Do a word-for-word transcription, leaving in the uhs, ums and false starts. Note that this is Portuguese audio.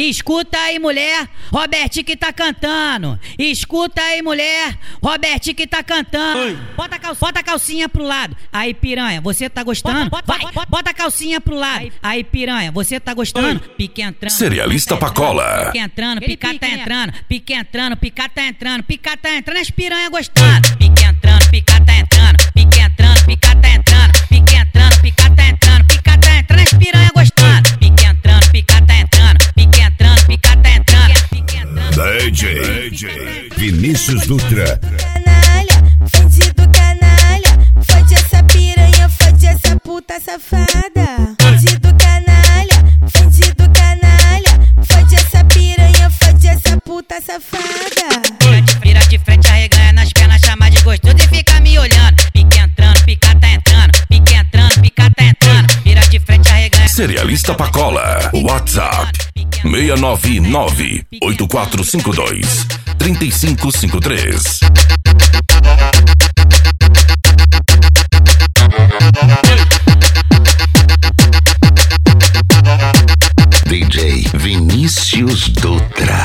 Escuta aí, mulher, Robertinho que tá cantando. Escuta aí, mulher, Robertinho que tá cantando. Bota a, calcinha, bota a calcinha pro lado. Aí, piranha, você tá gostando? Bota, bota, Vai, bota, bota a calcinha pro lado. Aí, piranha, você tá gostando? Pique entrando. Cerealista Pacola. Pique entrando, pica tá entrando. Pique entrando, pica tá entrando. Pica tá entrando, as piranha gostando. Pique entrando, pica tá entrando. Pique entrando, pica tá entrando. Pique entrando, pica tá entrando. Pica tá entrando, as piranha gostando. Pique entrando, pica tá entrando. Pique entrando, pica tá entrando. Pique entrando. D J, D J Vinícius Dutra. Canalha, fudido canalha. Fode essa piranha, fode essa puta safada. Fudido canalha, fudido canalha. Fode essa piranha, fode essa puta safada. Vira de frente, arreganha nas pernas, chama de gostoso e fica me olhando. Pique entrando, pica tá entrando. Pique entrando, pica tá entrando. Vira de frente, arreganha. Cerealista Pacola. WhatsApp seis nove nove, oito quatro cinco dois, três cinco cinco três. D J Vinícius Dutra.